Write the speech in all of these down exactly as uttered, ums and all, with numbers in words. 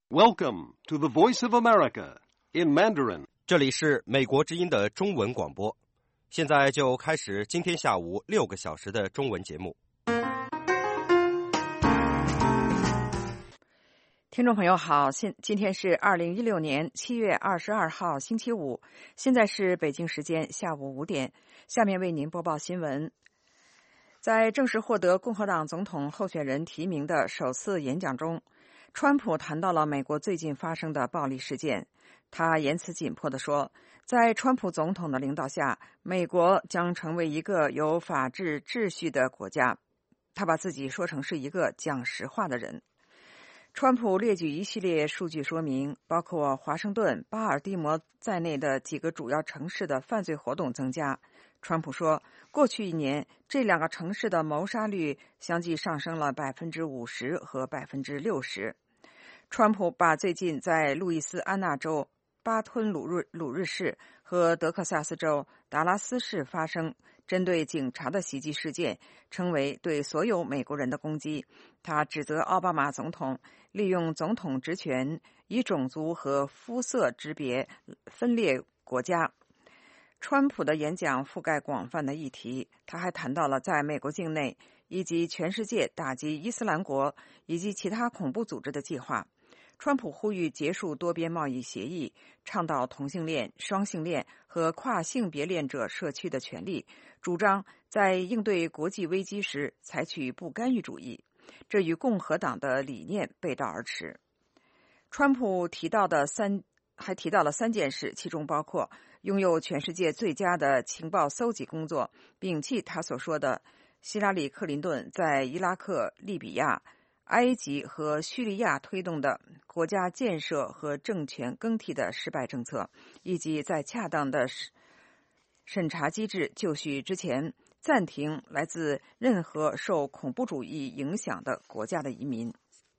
Welcome to the Voice of America in Mandarin. 这里是美国之音的中文广播，现在就开始今天下午六个小时的中文节目。 听众朋友好，现今天是二零一六年七月二十二号星期五，现在是北京时间下午五点，下面为您播报新闻。在正式获得共和党总统候选人提名的首次演讲中，川普谈到了美国最近发生的暴力事件。他言辞紧迫地说，在川普总统的领导下，美国将成为一个有法治秩序的国家。他把自己说成是一个讲实话的人。川普列举一系列数据说明，包括华盛顿、巴尔的摩在内的几个主要城市的犯罪活动增加。川普说，过去一年，这两个城市的谋杀率相继上升了百分之五十和百分之六十。川普把最近在路易斯安那州巴吞鲁日鲁日市和德克萨斯州达拉斯市发生针对警察的袭击事件称为对所有美国人的攻击。他指责奥巴马总统利用总统职权以种族和肤色之别分裂国家。川普的演讲覆盖广泛的议题，他还谈到了在美国境内以及全世界打击伊斯兰国以及其他恐怖组织的计划。川普呼吁结束多边贸易协议，倡导同性恋、双性恋和跨性别恋者社区的权利，主张在应对国际危机时采取不干预主义，这与共和党的理念背道而驰。川普提到的三还提到了三件事，其中包括拥有全世界最佳的情报搜集工作，摒弃他所说的希拉里·克林顿在伊拉克、利比亚、埃及和叙利亚推动的国家建设和政权更替的失败政策，以及在恰当的审查机制就绪之前暂停来自任何受恐怖主义影响的国家的移民。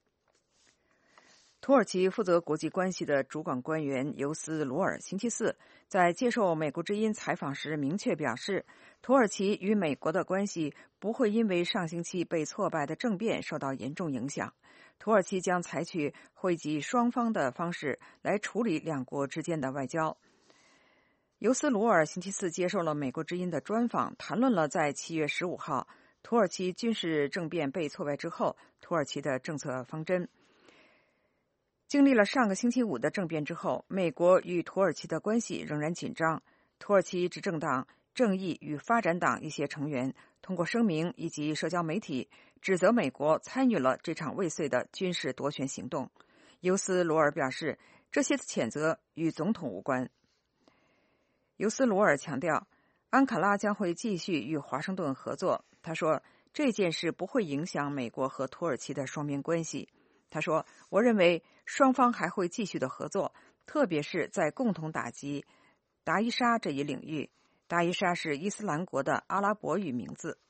土耳其负责国际关系的主管官员尤斯·鲁尔星期四在接受美国之音采访时明确表示，土耳其与美国的关系不会因为上星期被挫败的政变受到严重影响。土耳其将采取惠及双方的方式来处理两国之间的外交。尤斯·鲁尔星期四接受了美国之音的专访，谈论了在七月十五号土耳其军事政变被挫败之后土耳其的政策方针。经历了上个星期五的政变之后，美国与土耳其的关系仍然紧张。土耳其执政党正义与发展党一些成员通过声明以及社交媒体指责美国参与了这场未遂的军事夺权行动。尤斯·罗尔表示，这些谴责与总统无关。尤斯·罗尔强调，安卡拉将会继续与华盛顿合作。他说，这件事不会影响美国和土耳其的双边关系。他说，我认为双方还会继续的合作，特别是在共同打击达伊沙这一领域。达伊沙是伊斯兰国的阿拉伯语名字。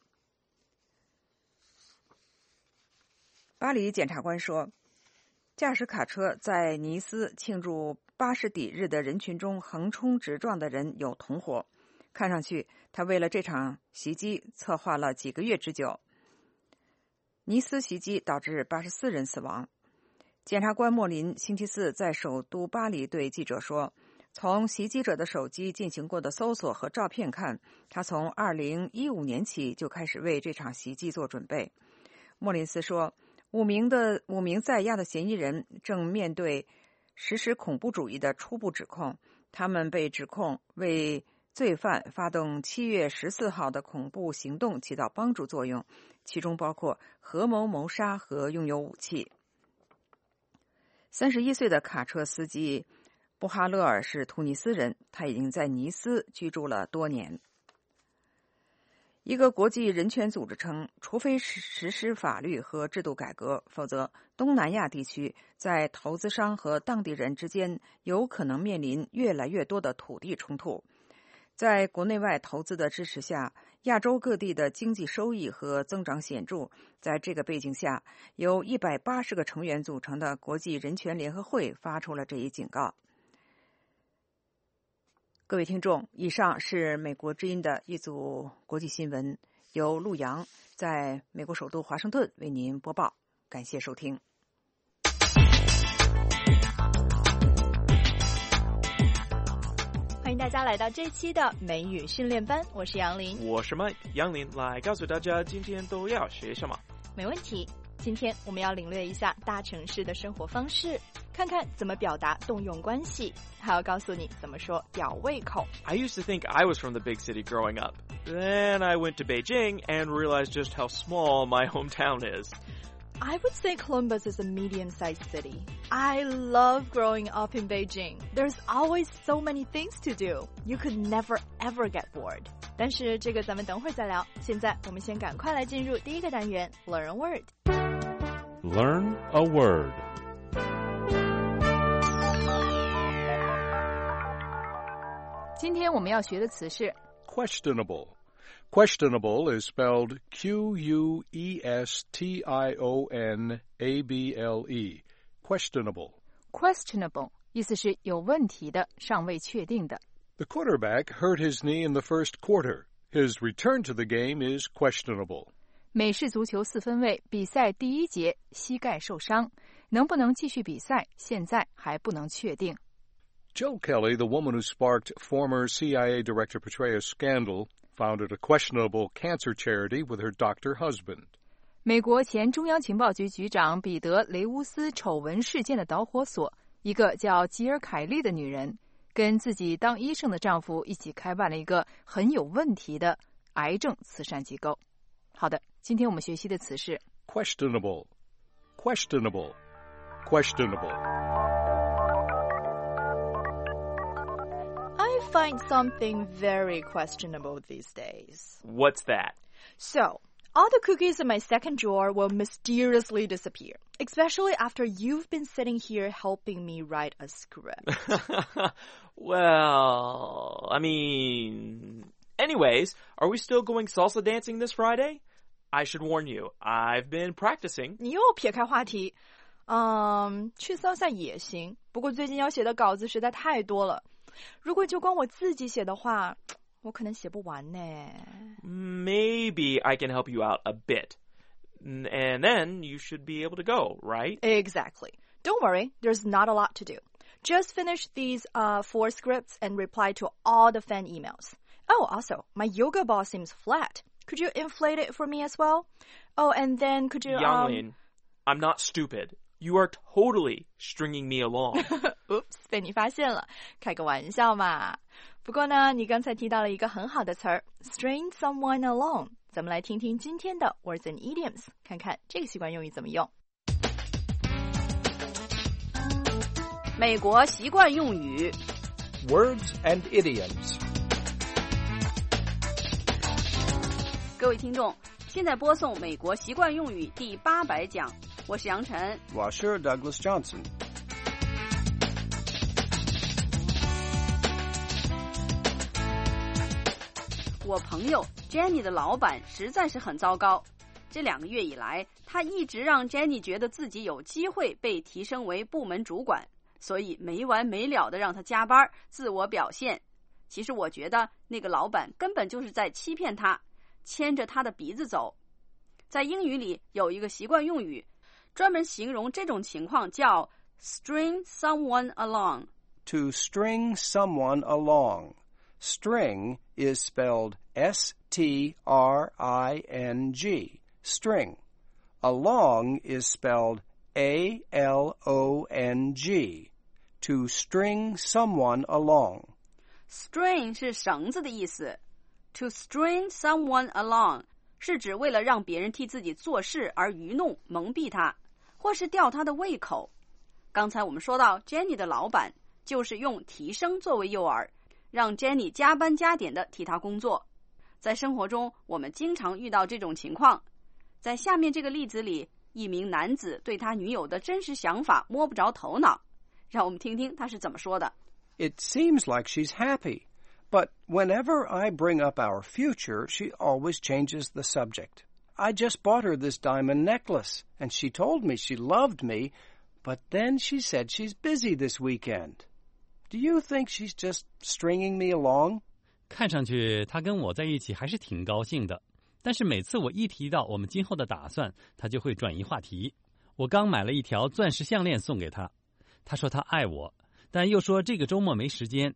巴黎检察官说，驾驶卡车在尼斯庆祝巴士底日的人群中横冲直撞的人有同伙，看上去他为了这场袭击策划了几个月之久。尼斯袭击导致八十四人死亡。检察官莫林星期四在首都巴黎对记者说，从袭击者的手机进行过的搜索和照片看，他从二零一五年起就开始为这场袭击做准备。莫林斯说，五名的五名在押的嫌疑人正面对实施恐怖主义的初步指控，他们被指控为罪犯发动七月十四号的恐怖行动起到帮助作用，其中包括合谋谋杀和拥有武器。三十一岁的卡车司机布哈勒尔是突尼斯人，他已经在尼斯居住了多年。一个国际人权组织称，除非实施法律和制度改革，否则东南亚地区在投资商和当地人之间有可能面临越来越多的土地冲突。在国内外投资的支持下，亚洲各地的经济收益和增长显著。在这个背景下，由一百八十个成员组成的国际人权联合会发出了这一警告。各位听众，以上是美国之音的一组国际新闻，由陆洋在美国首都华盛顿为您播报。感谢收听。 欢迎大家来到这期的美语训练班，我是杨林， 我是 Mike， 杨林来告诉大家今天都要学什么。 没问题，今天我们要领略一下大城市的生活方式，看看怎么表达动用关系，还要告诉你怎么说吊胃口。 I used to think I was from the big city growing up. Then I went to Beijing and realized just how small my hometown is. I would say Columbus is a medium-sized city. I love growing up in Beijing. There's always so many things to do. You could never ever get bored. 但是这个咱们等会儿再聊。现在我们先赶快来进入第一个单元 Learn a Word. Learn a word. 今天我们要学的词是 Questionable.Questionable is spelled Q U E S T I O N A B L E. Questionable. questionable 意思是有问题的，尚未确定的。 The quarterback hurt his knee in the first quarter. His return to the game is questionable. 美式足球四分卫比赛第一节膝盖受伤，能不能继续比赛，现在还不能确定。 Jill Kelly, the woman who sparked former C I A Director Petraeus' scandal,founded a questionable cancer charity with her doctor husband. 美国前中央情报局局长彼得·雷乌斯丑闻事件的导火索，一个叫吉尔·凯利的女人，跟自己当医生的丈夫一起开办了一个很有问题的癌症慈善机构。好的，今天我们学习的词是 Questionable. Questionable. Questionable. I find something very questionable these days. What's that? So, all the cookies in my second drawer will mysteriously disappear, especially after you've been sitting here helping me write a script. Well, I mean... Anyways, are we still going salsa dancing this Friday? I should warn you, I've been practicing. 你又撇开话题。嗯，去salsa也行，不过最近要写的稿子实在太多了。如果就光我自己写的话，我可能写不完呢。 Maybe I can help you out a bit. And then you should be able to go, right? Exactly. Don't worry, there's not a lot to do. Just finish these uh, four scripts and reply to all the fan emails. Oh, also, my yoga ball seems flat. Could you inflate it for me as well? Oh, and then could you... Yanglin, um... I'm not stupid. You are totally stringing me along. Oops, 被你发现了，开个玩笑嘛。不过呢，你刚才提到了一个很好的词儿 string someone along。咱们来听听今天的 words and idioms， 看看这个习惯用语怎么用。 美国习惯用语 Words and idioms. 各位听众，现在播送美国习惯用语第八百讲，我是杨晨， 我是 Douglas Johnson。 我朋友 Jenny 的老板实在是很糟糕，这两个月以来，他一直让 Jenny 觉得自己有机会被提升为部门主管，所以没完没了的让他加班，自我表现。其实我觉得那个老板根本就是在欺骗他，牵着他的鼻子走。在英语里有一个习惯用语，专门形容这种情况，叫 string someone along. To string someone along. String is spelled S T R I N G. String. Along is spelled A L O N G. To string someone along. String 是绳子的意思。To string someone along 是指为了让别人替自己做事而愚弄、蒙蔽他，或是吊他的胃口。刚才我们说到 Jenny 的老板就是用提升作为诱饵，让 Jenny 加班加点的替他工作。在生活中我们经常遇到这种情况。在下面这个例子里，一名男子对他女友的真实想法摸不着头脑，让我们听听他是怎么说的。 It seems like she's happy, but whenever I bring up our future, she always changes the subject. I just bought her this diamond necklace, and she told me she loved me, but then she said she's busy this weekend. Do you think she's just stringing me along? 看上去她跟我在一起还是挺高兴的，但是每次我一提到我们今后的打算，她就会转移话题。我刚买了一条钻石项链送给她，她说她爱我，但又说这个周末没时间。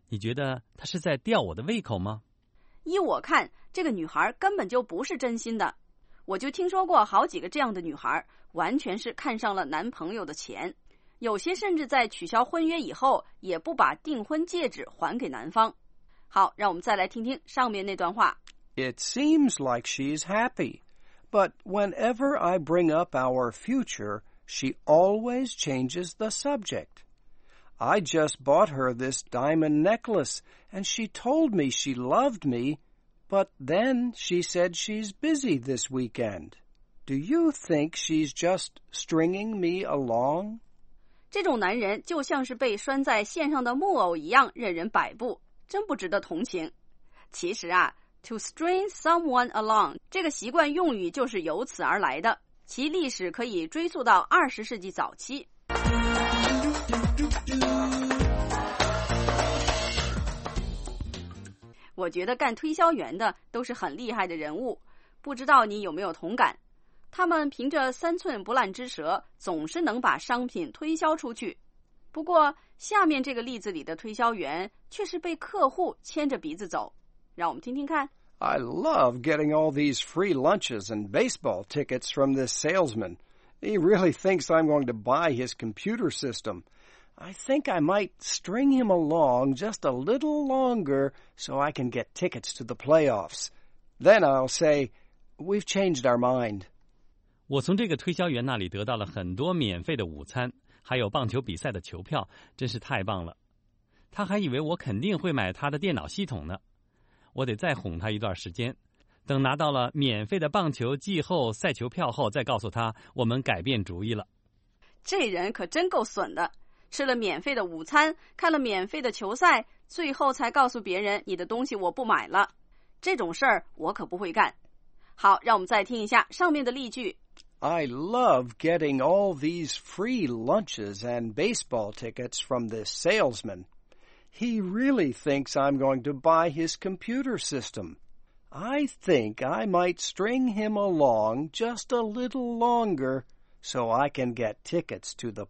你觉得他是在吊我的胃口吗？ 依我看，这个女孩根本就不是真心的。我就听说过好几个这样的女孩，完全是看上了男朋友的钱，有些甚至在取消婚约以后，也不把订婚戒指还给男方。好，让我们再来听听上面那段话。 It seems like she's happy, but whenever I bring up our future, she always changes the subject.I just bought her this diamond necklace, and she told me she loved me, but then she said she's busy this weekend. Do you think she's just stringing me along? 这种男人就像是被拴在线上的木偶一样，任人摆布，真不值得同情。其实啊 ，to string someone along 这个习惯用语就是由此而来的，其历史可以追溯到二十世纪早期。我觉得干推销员的都是很厉害的人物，不知道你有没有同感？他们凭着三寸不烂之舌，总是能把商品推销出去。不过，下面这个例子里的推销员却是被客户牵着鼻子走。让我们听听看。 I love getting all these free lunches and baseball tickets from this salesman. He really thinks I'm going to buy his computer system.I think I might string him along just a little longer so I can get tickets to the playoffs. Then I'll say, we've changed our mind. 我从这个推销员那里得到了很多免费的午餐，还有棒球比赛的球票，真是太棒了。他还以为我肯定会买他的电脑系统呢。我得再哄他一段时间，等拿到了免费的棒球季后赛球票后，再告诉他我们改变主意了。 这人可真够损的。吃了免费的午餐，看了免费的球赛，最后才告诉别人你的东西我不买了。这种事儿我可不会干。好，让我们再听一下上面的例句。 I love getting all these free lunches and baseball tickets from this salesman. He really thinks I'm going to buy his computer system. I think I might string him along just a little longer so I can get tickets to the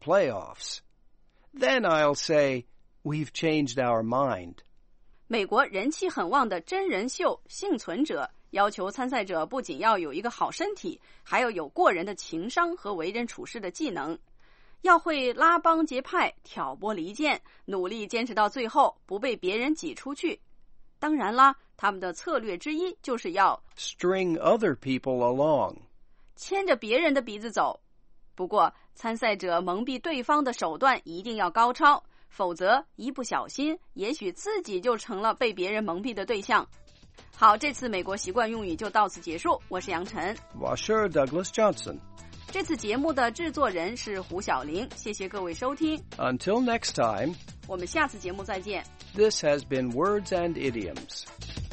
playoffs.Then I'll say, we've changed our mind. 美国人气很旺的真人秀《幸存者》要求参赛者不仅要有一个好身体，还要有过人的情商和为人处事的技能，要会拉帮结派、挑拨离间，努力坚持到最后，不被别人挤出去。当然啦，他们的策略之一就是要 string other people along， 牵着别人的鼻子走。不过参赛者蒙蔽对方的手段一定要高超，否则一不小心也许自己就成了被别人蒙蔽的对象。好，这次美国习惯用语就到此结束，我是杨晨， 我是 Douglas Johnson。 这次节目的制作人是胡小玲，谢谢各位收听。 Until next time， 我们下次节目再见。 This has been Words and Idioms。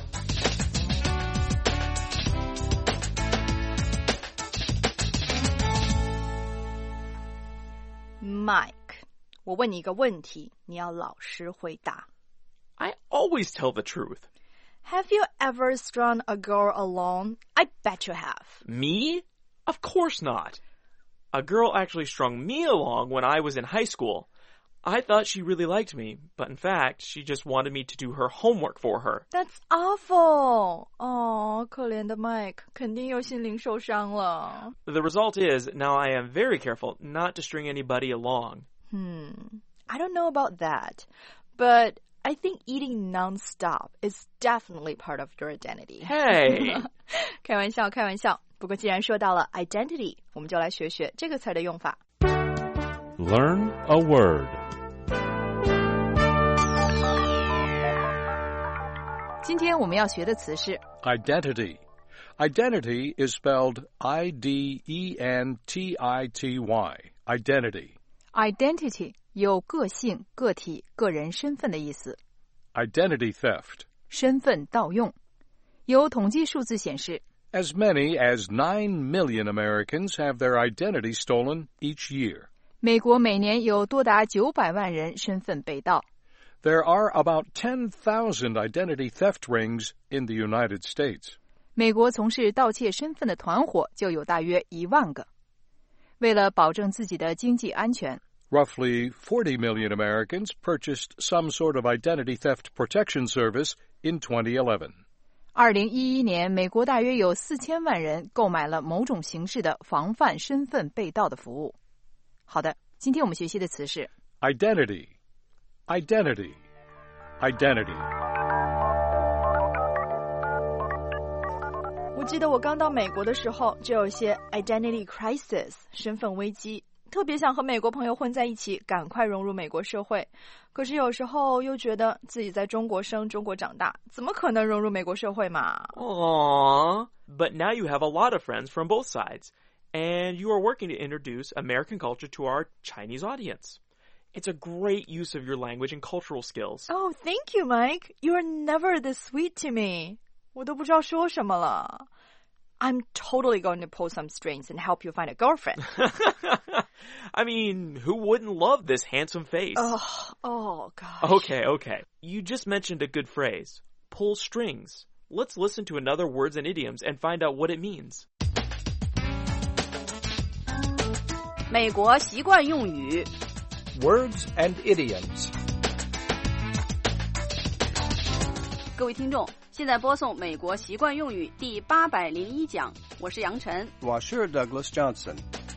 Mike， 我问你一个问题，你要老实回答。 I always tell the truth. Have you ever strung a girl along? I bet you have. Me? Of course not. A girl actually strung me along when I was in high school. I thought she really liked me, but in fact, she just wanted me to do her homework for her. That's awful. 哦，可怜的 Mike， 肯定又心灵受伤了。 The result is, now I am very careful not to string anybody along. Hmm, I don't know about that, but I think eating non-stop is definitely part of your identity. Hey! 开玩笑，开玩笑。不过既然说到了 identity， 我们就来学学这个词的用法。 Learn a word. 今天我们要学的词是 Identity. Identity is spelled I D E N T I T Y. Identity. identity， 有个性、个体、个人身份的意思。 Identity theft. 身份盗用。有统计数字显示 As many as nine million Americans have their identity stolen each year. 美国每年有多达九百万人身份被盗。 There are about ten thousand identity theft rings in the United States. 美国从事盗窃身份的团伙就有大约一万个。为了保证自己的经济安全， Roughly forty million Americans purchased some sort of identity theft protection service in twenty eleven. 二零一一年，美国大约有四千万人购买了某种形式的防范身份被盗的服务。好的，今天我们学习的词是 identity, identity, identity. 我记得我刚到美国的时候，就有一些 identity crisis 身份危机，特别想和美国朋友混在一起，赶快融入美国社会。可是有时候又觉得自己在中国生，中国长大，怎么可能融入美国社会嘛？ Aww, but now you have a lot of friends from both sides, and you are working to introduce American culture to our Chinese audience. It's a great use of your language and cultural skills. Oh, thank you, Mike. You are never this sweet to me. 我都不知道说什么了。I'm totally going to pull some strings and help you find a girlfriend. I mean, who wouldn't love this handsome face? Oh, oh, gosh. Okay, okay. You just mentioned a good phrase. Pull strings. Let's listen to another words and idioms and find out what it means. 美国习惯用语 Words and idioms. 各位听众，现在播送美国习惯用语第八百零一讲，我是杨晨， 我是 Douglas Johnson。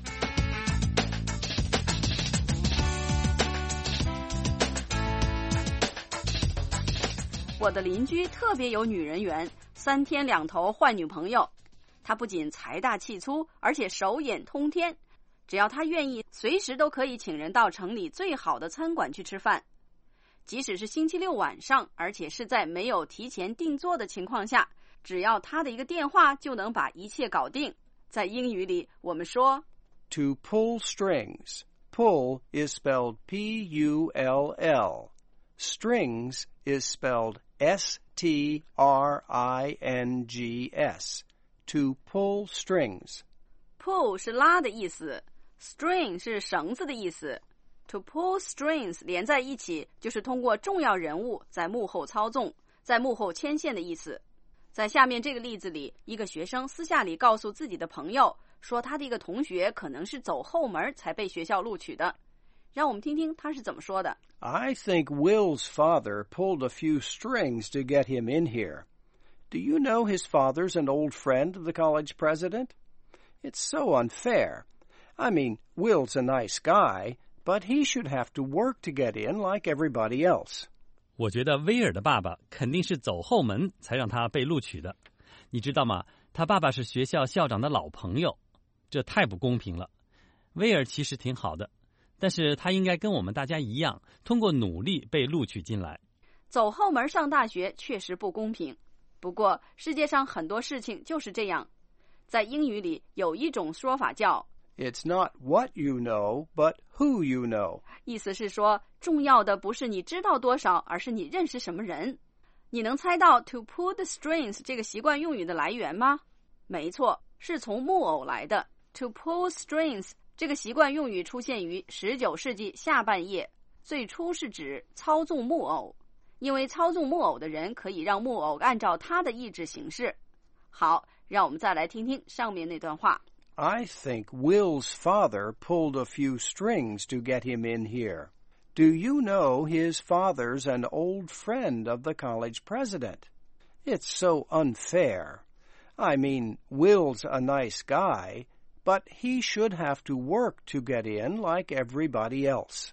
我的邻居特别有女人缘，三天两头换女朋友。他不仅财大气粗，而且手眼通天。只要他愿意，随时都可以请人到城里最好的餐馆去吃饭。即使是星期六晚上，而且是在没有提前订座的情况下，只要他的一个电话就能把一切搞定。在英语里，我们说 To pull strings. Pull is spelled P U L L. Strings is spelled S T R I N G S. To pull strings. Pull 是拉的意思， string 是绳子的意思。To pull strings 连在一起，就是通过重要人物在幕后操纵，在幕后牵线的意思。在下面这个例子里，一个学生私下里告诉自己的朋友，说他的一个同学可能是走后门才被学校录取的。让我们听听他是怎么说的。 I think Will's father pulled a few strings to get him in here. Do you know his father's an old friend of the college president? It's so unfair. I mean, Will's a nice guy.But he should have to work to get in like everybody else. 我觉得威尔的爸爸肯定是走后门才让他被录取的。你知道吗？他爸爸是学校校长的老朋友，这太不公平了。威尔其实挺好的，但是他应该跟我们大家一样，通过努力被录取进来。 走后门上大学确实不公平，不过世界上很多事情就是这样。在英语里有一种说法叫 It's not what you know, but who you know. 意思是说，重要的不是你知道多少，而是你认识什么人。你能猜到 to pull the strings 这个习惯用语的来源吗？没错，是从木偶来的。To pull strings 这个习惯用语出现于十九世纪下半叶，最初是指操纵木偶，因为操纵木偶的人可以让木偶按照他的意志行事。好，让我们再来听听上面那段话。 I think Will's father pulled a few strings to get him in here. Do you know his father's an old friend of the college president? It's so unfair. I mean, Will's a nice guy, but he should have to work to get in like everybody else.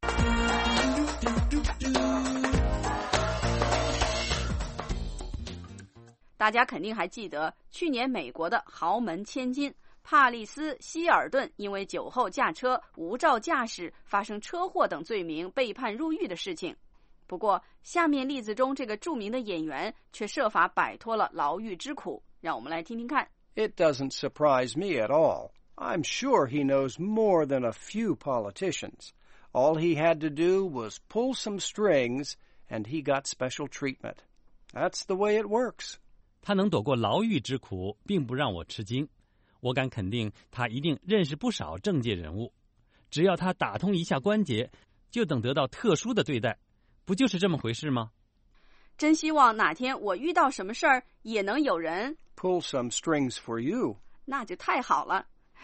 大家肯定还记得，去年美国的豪门千金帕丽斯·希尔顿因为酒后驾车、无照驾驶、发生车祸等罪名被判入狱的事情。不过，下面例子中这个著名的演员却设法摆脱了牢狱之苦。让我们来听听看。 It doesn't surprise me at all. I'm sure he knows more than a few politicians. All he had to do was pull some strings, and he got special treatment. That's the way it works. 他能躲过牢狱之苦，并不让我吃惊。我敢肯定，他一定认识不少政界人物。只要他打通一下关节，就等得到特殊的对待，不就是这么回事吗？ 真希望哪天我遇到什么事儿，也能有人 pull some strings for you. 那就太好了。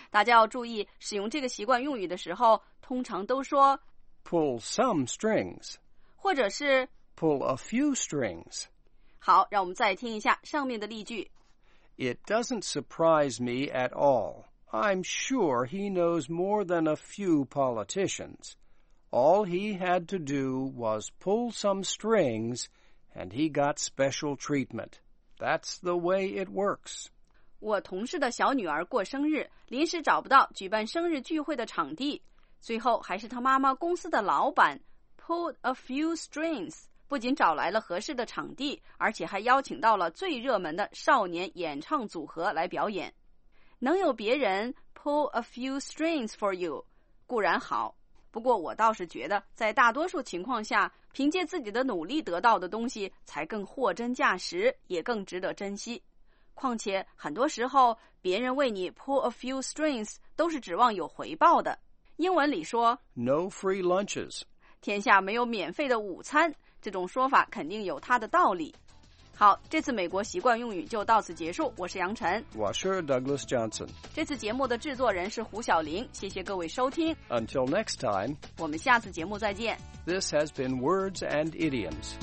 大家要注意，使用这个习惯用语的时候，通常都说 pull some strings 或者是 pull a few strings。 好，让我们再听一下上面的例句。 It doesn't surprise me at all. I'm sure he knows more than a few politicians. All he had to do was pull some strings, and he got special treatment. That's the way it works. 我同事的小女儿过生日，临时找不到举办生日聚会的场地，最后还是他妈妈公司的老板 pulled a few strings， 不仅找来了合适的场地，而且还邀请到了最热门的少年演唱组合来表演。能有别人 pull a few strings for you 固然好，不过我倒是觉得在大多数情况下，凭借自己的努力得到的东西才更货真价实，也更值得珍惜。况且很多时候别人为你 pull a few strings 都是指望有回报的。英文里说 No free lunches， 天下没有免费的午餐，这种说法肯定有它的道理。好，这次美国习惯用语就到此结束。我是杨晨， 我是 Douglas Johnson。 这次节目的制作人是胡小玲，谢谢各位收听。 Until next time， 我们下次节目再见。 This has been Words and Idioms.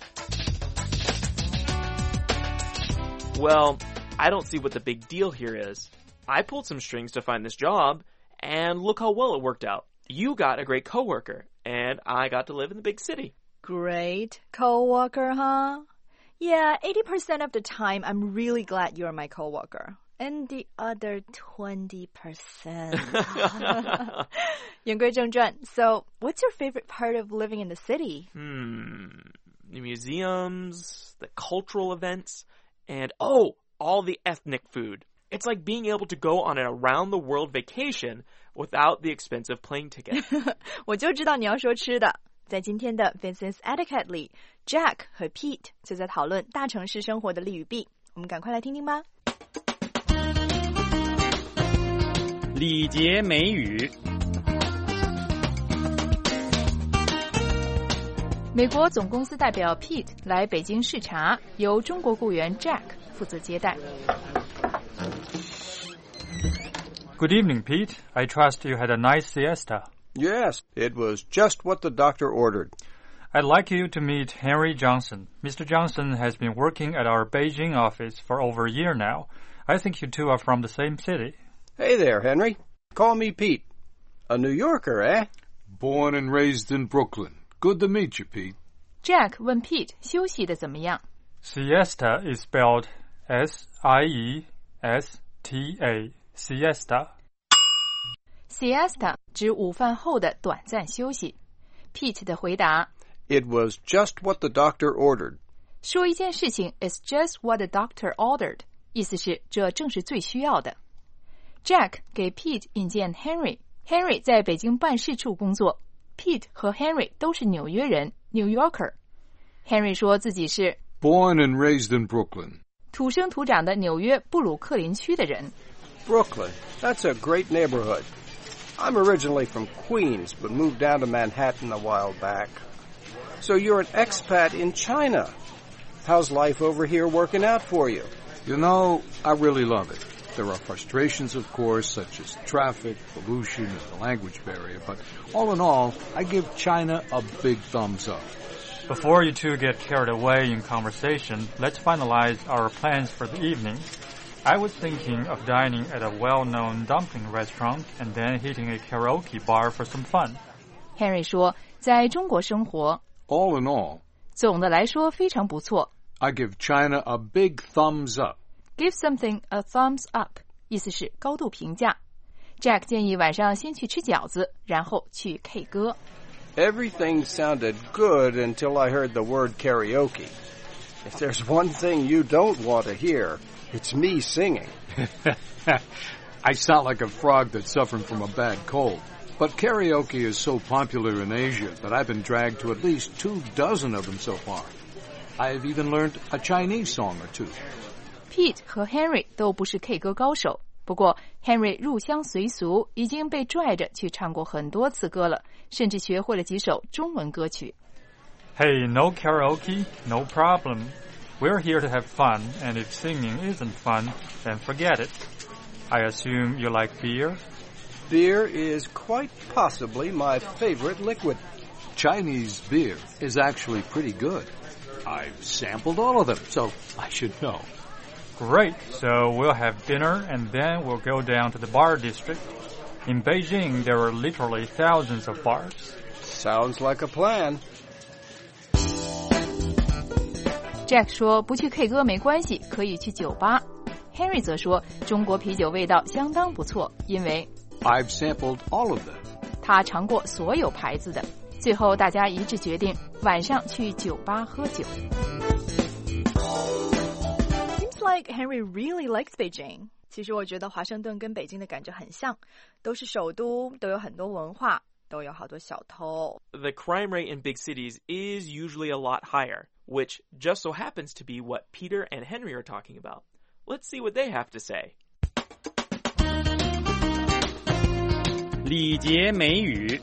Well, I don't see what the big deal here is. I pulled some strings to find this job, and look how well it worked out. You got a great coworker, and I got to live in the big city. Great coworker, huh? Yeah, eighty percent of the time, I'm really glad you're my coworker. And the other twenty percent. 言归正传, so what's your favorite part of living in the city? Hmm, the museums, the cultural events, and oh, all the ethnic food. It's like being able to go on an around-the-world vacation without the expense of plane ticket. 我就知道你要说吃的。在今天的 Business Etiquette 里 Jack 和 Pete 就在讨论大城市生活的利与弊，我们赶快来听听吧。 礼节美语。美国总公司代表 Pete 来北京视察，由中国雇员 Jack 负责接待。 Good evening, Pete. I trust you had a nice siesta.Yes, it was just what the doctor ordered. I'd like you to meet Henry Johnson. Mister Johnson has been working at our Beijing office for over a year now. I think you two are from the same city. Hey there, Henry. Call me Pete. A New Yorker, eh? Born and raised in Brooklyn. Good to meet you, Pete. Jack 问 Pete 休息的怎么样？ Siesta is spelled S I E S T A, siesta.Siesta 指午饭后的短暂休息。Pete 的回答 It was just what the doctor ordered. 说一件事情 is just what the doctor ordered 意思是这正是最需要的。Jack 给 Pete 引荐 Henry Henry 在北京办事处工作 Pete 和 Henry 都是纽约人 New Yorker Henry 说自己是 Born and raised in Brooklyn 土生土长的纽约布鲁克林区的人。 Brooklyn, that's a great neighborhood.I'm originally from Queens, but moved down to Manhattan a while back. So you're an expat in China. How's life over here working out for you? You know, I really love it. There are frustrations, of course, such as traffic, pollution, and the language barrier, but all in all, I give China a big thumbs up. Before you two get carried away in conversation, let's finalize our plans for the evening.I was thinking of dining at a well-known dumpling restaurant and then hitting a karaoke bar for some fun. Henry 说，在中国生活 All in all, 总的来说非常不错。 I give China a big thumbs up. Give something a thumbs up 意思是高度评价。Jack 建议晚上先去吃饺子，然后去 K 歌。 Everything sounded good until I heard the word karaoke. If there's one thing you don't want to hear,It's me singing. I sound like a frog that's suffering from a bad cold. But karaoke is so popular in Asia that I've been dragged to at least two dozen of them so far. I've even learned a Chinese song or two. Pete 和 Henry 都不是 K 歌高手，不过 Henry 入乡随俗，已经被拽着去唱过很多次歌了，甚至学会了几首中文歌曲。 Hey, no karaoke? No problem.We're here to have fun, and if singing isn't fun, then forget it. I assume you like beer? Beer is quite possibly my favorite liquid. Chinese beer is actually pretty good. I've sampled all of them, so I should know. Great. So we'll have dinner and then we'll go down to the bar district. In Beijing, there are literally thousands of bars. Sounds like a plan. Jack 说不去 K 歌没关系，可以去酒吧。Henry 则说中国啤酒味道相当不错，因为 I've sampled all of them. 他尝过所有牌子的。最后大家一致决定晚上去酒吧喝酒。 Seems like Henry really likes Beijing. 其实我觉得华盛顿跟北京的感觉很像，都是首都，都有很多文化，都有好多小偷。 The crime rate in big cities is usually a lot higher, which just so happens to be what Peter and Henry are talking about. Let's see what they have to say. 礼节美语。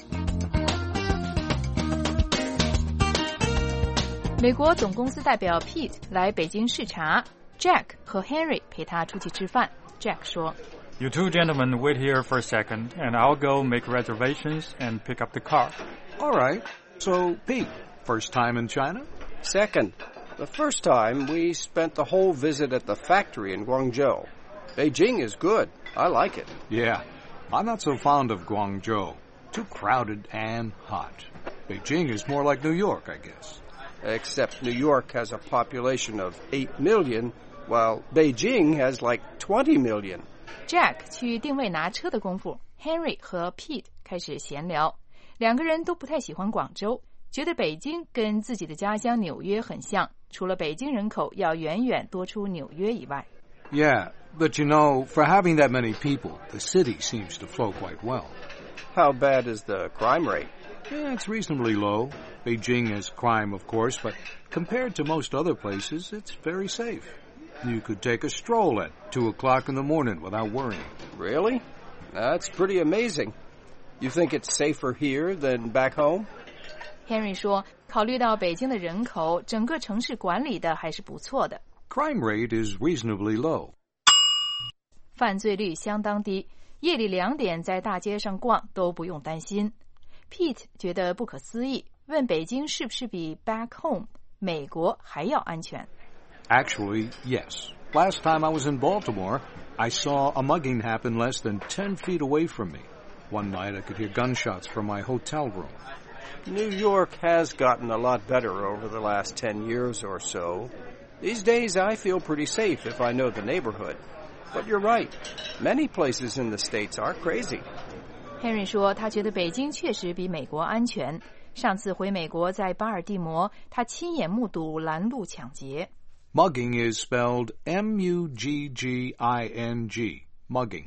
美国总公司代表 Pete 来北京视察 ，Jack 和 Henry 陪他出去吃饭。Jack 说 You two gentlemen wait here for a second, and I'll go make reservations and pick up the car. All right. So, Pete, first time in China? Second. The first time, we spent the whole visit at the factory in Guangzhou. Beijing is good. I like it. Yeah. I'm not so fond of Guangzhou. Too crowded and hot. Beijing is more like New York, I guess. Except New York has a population of eight million, while Beijing has like twenty million. Jack 去定位拿车的功夫 ，Henry 和 Pete 开始闲聊。两个人都不太喜欢广州，觉得北京跟自己的家乡纽约很像，除了北京人口要远远多出纽约以外。 Yeah, but you know, for having that many people, the city seems to flow quite well. How bad is the crime rate? Yeah, it's reasonably low. Beijing has crime, of course, but compared to most other places, it's very safe. You could take a stroll at two o'clock in the morning without worrying. Really? That's pretty amazing. You think it's safer here than back home? Henry 说，考虑到北京的人口，整个城市管理的还是不错的。 Crime rate is reasonably low. 犯罪率相当低，夜里两点在大街上逛都不用担心。Pete 觉得不可思议，问北京是不是比 back home 美国还要安全？ Actually, yes. Last time I was in Baltimore, I saw a mugging happen less than ten feet away from me. One night I could hear gunshots from my hotel room. New York has gotten a lot better over the last ten years or so. These days I feel pretty safe if I know the neighborhood. But you're right. Many places in the States are crazy. Henry 说他觉得北京确实比美国安全。上次回美国在巴尔的摩，他亲眼目睹拦路抢劫。 Mugging is spelled M U G G I N G. Mugging.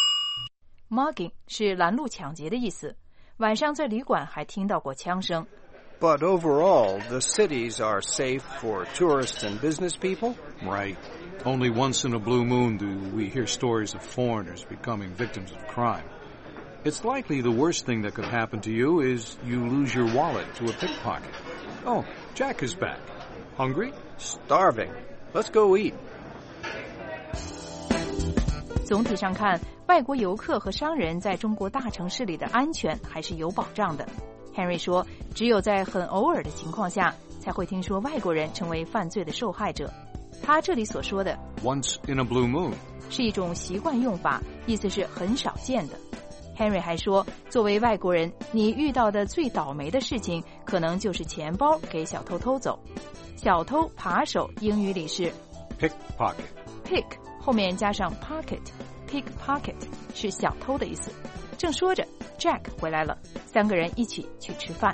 Mugging 是拦路抢劫的意思。晚上在旅馆还听到过枪声。 But overall, the cities are safe for tourists and business people? Right. Only once in a blue moon do we hear stories of foreigners becoming victims of crime. It's likely the worst thing that could happen to you is you lose your wallet to a pickpocket. Oh, Jack is back. Hungry? Starving. Let's go eat. 总体上看，外国游客和商人在中国大城市里的安全还是有保障的。Henry 说，只有在很偶尔的情况下，才会听说外国人成为犯罪的受害者。他这里所说的 once in a blue moon 是一种习惯用法，意思是很少见的。Henry 还说，作为外国人，你遇到的最倒霉的事情，可能就是钱包给小偷偷走。小偷扒手英语里是 pickpocket. Pick 后面加上 pocket，pickpocket 是小偷的意思。正说着 ，Jack 回来了，三个人一起去吃饭。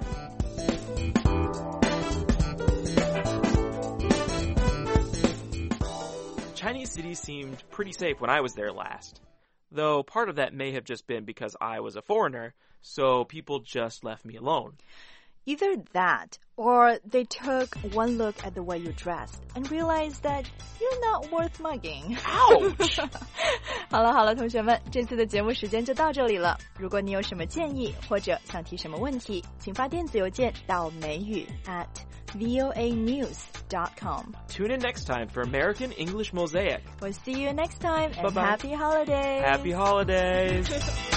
Chinese cities seemed pretty safe when I was there last. Though part of that may have just been because I was a foreigner, so people just left me alone. Either that, or they took one look at the way you dressed and realized that you're not worth mugging. Ouch! 好了好了，同学们，这次的节目时间就到这里了。如果你有什么建议或者想提什么问题，请发电子邮件到美语 at v o a news dot com. Tune in next time for American English Mosaic. We'll see you next time, and Bye-bye. happy holidays! Happy holidays!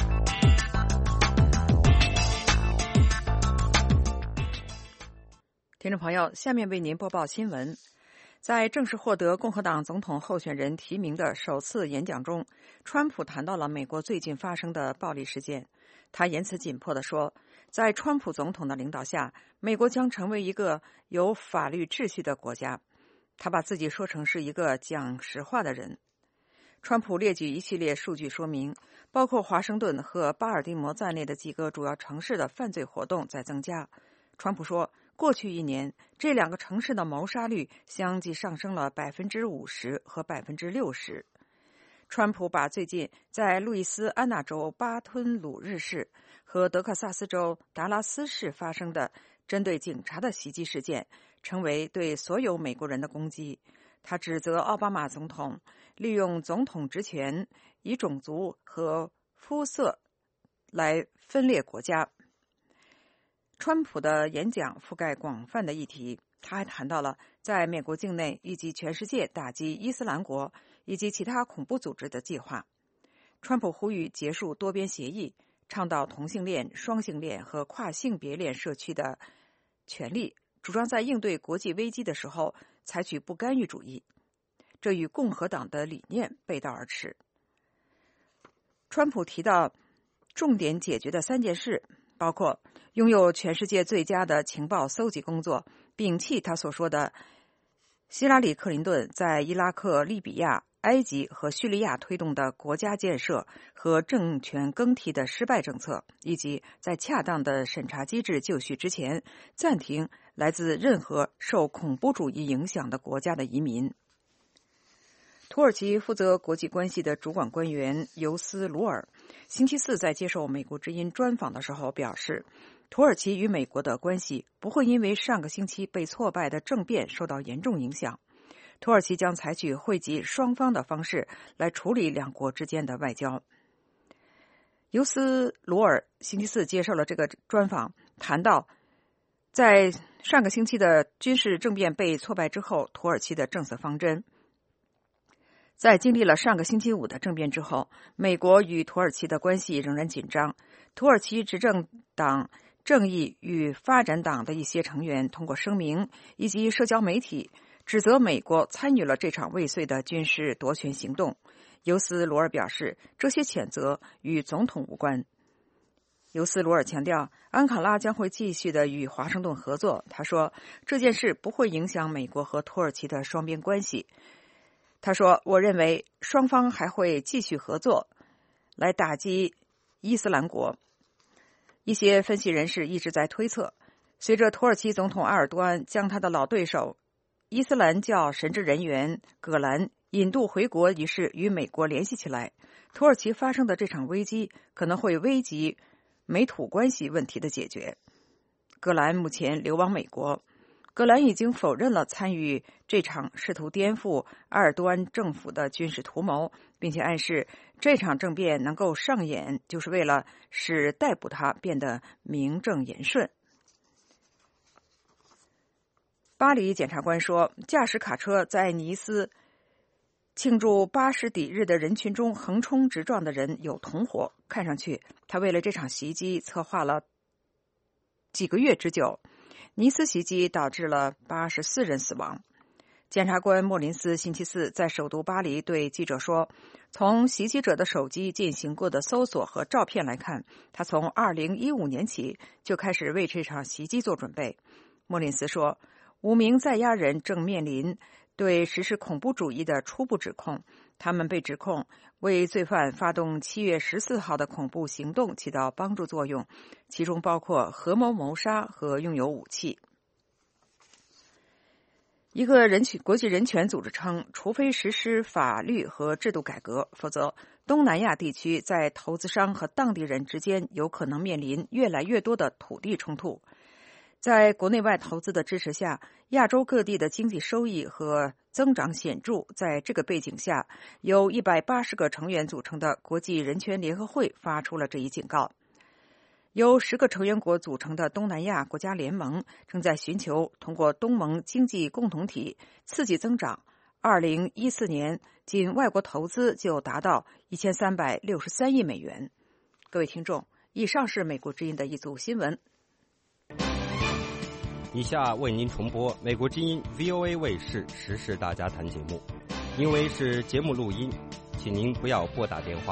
听众朋友，下面为您播报新闻。在正式获得共和党总统候选人提名的首次演讲中，川普谈到了美国最近发生的暴力事件。他言辞紧迫地说，在川普总统的领导下，美国将成为一个有法律秩序的国家。他把自己说成是一个讲实话的人。川普列举一系列数据说明，包括华盛顿和巴尔的摩在内的几个主要城市的犯罪活动在增加。川普说，过去一年，这两个城市的谋杀率相继上升了百分之五十和百分之六十。川普把最近在路易斯安那州巴吞鲁日市和德克萨斯州达拉斯市发生的针对警察的袭击事件称为对所有美国人的攻击。他指责奥巴马总统利用总统职权以种族和肤色来分裂国家。川普的演讲覆盖广泛的议题，他还谈到了在美国境内以及全世界打击伊斯兰国以及其他恐怖组织的计划。川普呼吁结束多边协议，倡导同性恋、双性恋和跨性别恋社区的权利，主张在应对国际危机的时候采取不干预主义，这与共和党的理念背道而驰。川普提到重点解决的三件事，包括拥有全世界最佳的情报搜集工作，摒弃他所说的希拉里·克林顿在伊拉克、利比亚、埃及和叙利亚推动的国家建设和政权更替的失败政策，以及在恰当的审查机制就绪之前暂停来自任何受恐怖主义影响的国家的移民。土耳其负责国际关系的主管官员尤斯鲁尔星期四在接受美国之音专访的时候表示，土耳其与美国的关系不会因为上个星期被挫败的政变受到严重影响。土耳其将采取惠及双方的方式来处理两国之间的外交。尤斯鲁尔星期四接受了这个专访，谈到在上个星期的军事政变被挫败之后，土耳其的政策方针。在经历了上个星期五的政变之后，美国与土耳其的关系仍然紧张。土耳其执政党正义与发展党的一些成员通过声明以及社交媒体指责美国参与了这场未遂的军事夺权行动。尤斯罗尔表示，这些谴责与总统无关。尤斯罗尔强调，安卡拉将会继续的与华盛顿合作。他说，这件事不会影响美国和土耳其的双边关系。他说，我认为双方还会继续合作来打击伊斯兰国。一些分析人士一直在推测，随着土耳其总统埃尔多安将他的老对手伊斯兰教神职人员葛兰引渡回国一事与美国联系起来，土耳其发生的这场危机可能会危及美土关系问题的解决。葛兰目前流亡美国，葛兰已经否认了参与这场试图颠覆埃尔多安政府的军事图谋，并且暗示这场政变能够上演就是为了使逮捕他变得名正言顺。巴黎检察官说，驾驶卡车在尼斯庆祝巴士底日的人群中横冲直撞的人有同伙，看上去他为了这场袭击策划了几个月之久。尼斯袭击导致了八十四人死亡。检察官莫林斯星期四在首都巴黎对记者说，从袭击者的手机进行过的搜索和照片来看，他从二零一五年起就开始为这场袭击做准备。莫林斯说，五名在押人正面临对实施恐怖主义的初步指控，他们被指控为罪犯发动七月十四号的恐怖行动起到帮助作用，其中包括合谋谋杀和拥有武器。一个人权国际人权组织称，除非实施法律和制度改革，否则东南亚地区在投资商和当地人之间有可能面临越来越多的土地冲突。在国内外投资的支持下，亚洲各地的经济收益和增长显著。在这个背景下，由一百八十个成员组成的国际人权联合会发出了这一警告。 由十个成员国组成的东南亚国家联盟正在寻求通过东盟经济共同体刺激增长。二零一四年，仅外国投资就达到一千三百六十三亿美元。各位听众，以上是美国之音的一组新闻。 以下为您重播美国之音 V O A 卫视时事大家谈节目，因为是节目录音，请您不要拨打电话。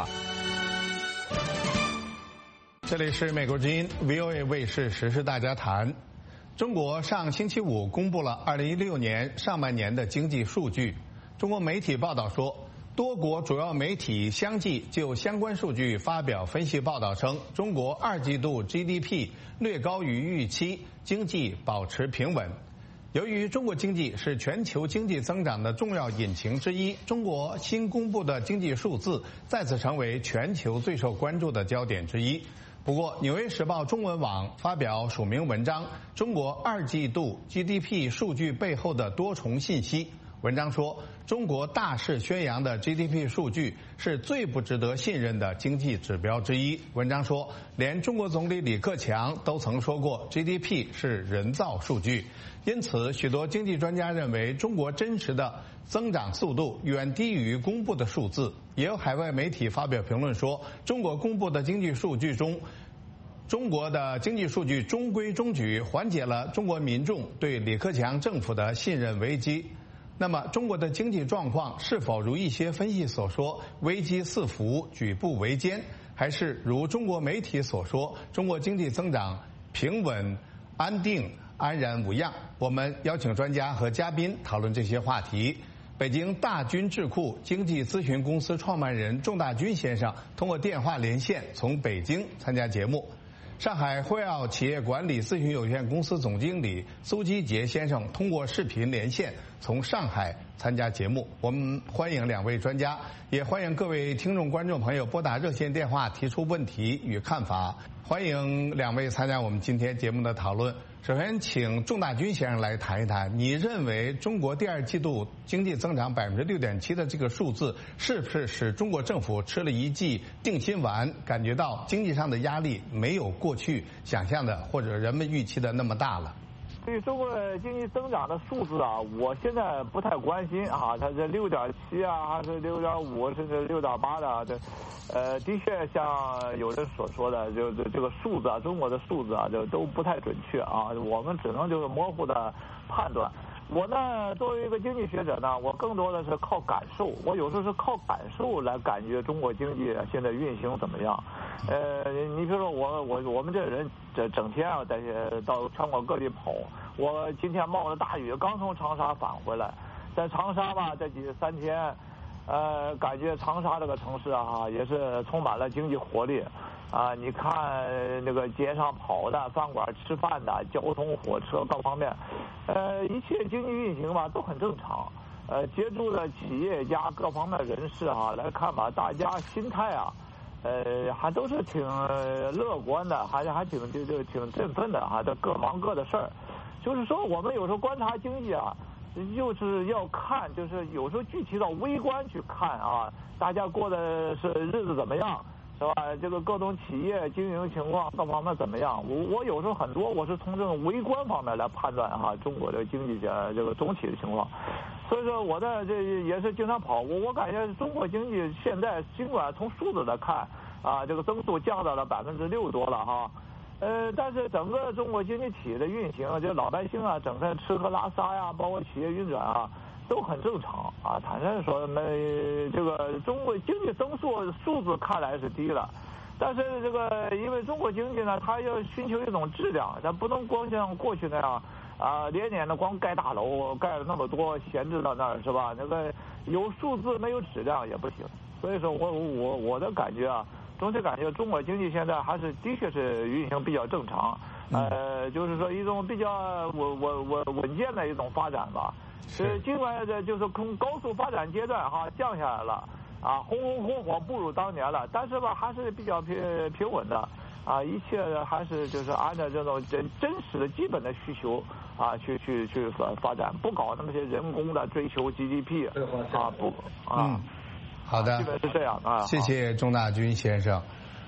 这里是美国之音 V O A 卫视时事大家谈。中国上星期五公布了二零一六年上半年的经济数据。中国媒体报道说，多国主要媒体相继就相关数据发表分析报道称，中国二季度 G D P 略高于预期，经济保持平稳。由于中国经济是全球经济增长的重要引擎之一，中国新公布的经济数字再次成为全球最受关注的焦点之一。不过，《纽约时报》中文网发表署名文章《中国二季度 G D P 数据背后的多重信息》。文章说，中国大肆宣扬的 G D P 数据是最不值得信任的经济指标之一。文章说，连中国总理李克强都曾说过 G D P 是人造数据。因此，许多经济专家认为，中国真实的增长速度远低于公布的数字。也有海外媒体发表评论说，中国公布的经济数据中，中国的经济数据中规中矩，缓解了中国民众对李克强政府的信任危机。那么，中国的经济状况是否如一些分析所说，危机四伏，举步维艰，还是如中国媒体所说，中国经济增长平稳、安定、安然无恙？我们邀请专家和嘉宾讨论这些话题。北京大军智库经济咨询公司创办人仲大军先生通过电话连线从北京参加节目。上海辉奥企业管理咨询有限公司总经理苏基杰先生通过视频连线从上海参加节目。我们欢迎两位专家，也欢迎各位听众观众朋友拨打热线电话提出问题与看法。欢迎两位参加我们今天节目的讨论。首先请仲大军先生来谈一谈，你认为中国第二季度经济增长百分之六点七的这个数字，是不是使中国政府吃了一剂定心丸，感觉到经济上的压力没有过去想象的或者人们预期的那么大了？ 对于中国经济增长的数字啊，我现在不太关心啊，它是六点七啊，还是六点五，甚至六点八的，这，呃，的确像有人所说的，就这这个数字啊，中国的数字啊，就都不太准确啊，我们只能就是模糊的判断。我呢，作为一个经济学者呢，我更多的是靠感受。我有时候是靠感受来感觉中国经济现在运行怎么样。呃，你比如说我我我们这人这整天啊在到全国各地跑。我今天冒着大雨刚从长沙返回来，在长沙吧这几三天，呃，感觉长沙这个城市啊也是充满了经济活力。啊，你看那个街上跑的、饭馆吃饭的、交通、火车各方面，呃，一切经济运行吧都很正常。呃，接触的企业家各方面人士啊来看吧，大家心态啊，呃，还都是挺乐观的，还还挺就就挺振奋的哈，都各忙各的事儿。就是说，我们有时候观察经济啊，就是要看，就是有时候具体到微观去看啊，大家过的是日子怎么样。是吧？这个各种企业经营情况各方面怎么样？我我有时候很多我是从这种微观方面来判断哈中国的经济的这个总体的情况。所以说我在这也是经常跑，我我感觉中国经济现在尽管从数字来看啊，这个增速降到了百分之六多了哈，呃，但是整个中国经济体的运行，就老百姓啊，整天吃喝拉撒呀，包括企业运转啊。都很正常啊，坦率说，没这个中国经济增速数字看来是低了，但是这个因为中国经济呢，它要寻求一种质量，它不能光像过去那样啊，连年的光盖大楼，盖了那么多闲置到那儿是吧？那个有数字没有质量也不行。所以说我我我的感觉啊，总体感觉中国经济现在还是的确是运行比较正常，呃，就是说一种比较稳稳稳稳健的一种发展吧。是，尽管这就是从高速发展阶段哈降下来了，啊，红红火火不如当年了，但是吧还是比较平平稳的，啊，一切还是就是按照这种真真实的基本的需求啊去去去发发展，不搞那么些人工的追求 G D P 啊不啊。 嗯，好的， 基本是这样啊。 谢谢仲大军先生。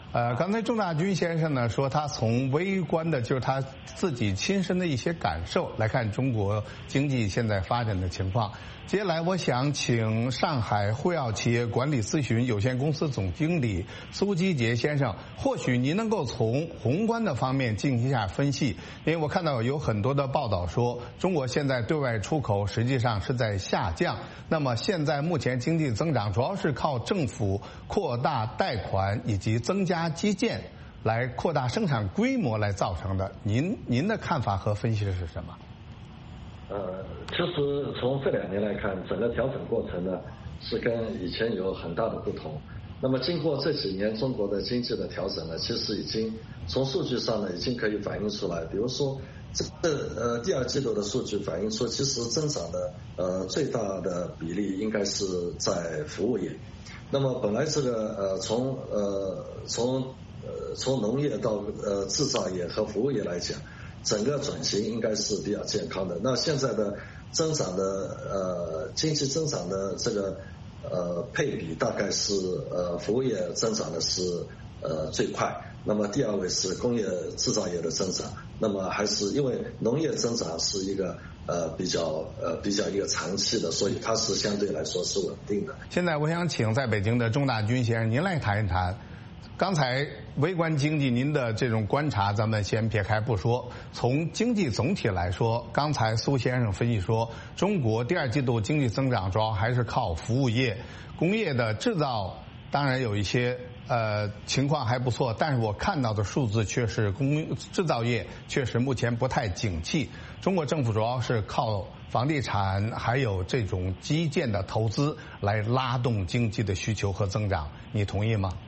呃，刚才钟大军先生呢说，他从微观的，就是他自己亲身的一些感受来看中国经济现在发展的情况。接下来，我想请上海惠耀企业管理咨询有限公司总经理苏基杰先生，或许您能够从宏观的方面进行一下分析，因为我看到有很多的报道说，中国现在对外出口实际上是在下降。那么现在目前经济增长主要是靠政府扩大贷款以及增加基建来扩大生产规模来造成的。您您的看法和分析是什么？ 呃，其实从这两年来看，整个调整过程呢是跟以前有很大的不同。那么经过这几年中国的经济的调整呢，其实已经从数据上呢已经可以反映出来。比如说这呃第二季度的数据反映出，其实增长的呃最大的比例应该是在服务业。那么本来这个呃从呃从呃从农业到呃制造业和服务业来讲，整个转型应该是比较健康的。那现在的增长的呃经济增长的这个呃配比大概是呃服务业增长的是呃最快，那么第二位是工业制造业的增长，那么还是因为农业增长是一个呃比较呃比较一个长期的，所以它是相对来说是稳定的。 现在我想请在北京的钟大军先生您来谈一谈。刚才微观经济您的这种观察咱们先撇开不说，从经济总体来说，刚才苏先生分析说，中国第二季度经济增长主要还是靠服务业，工业的制造当然有一些呃情况还不错，但是我看到的数字却是工制造业确实目前不太景气。中国政府主要是靠房地产还有这种基建的投资来拉动经济的需求和增长，你同意吗？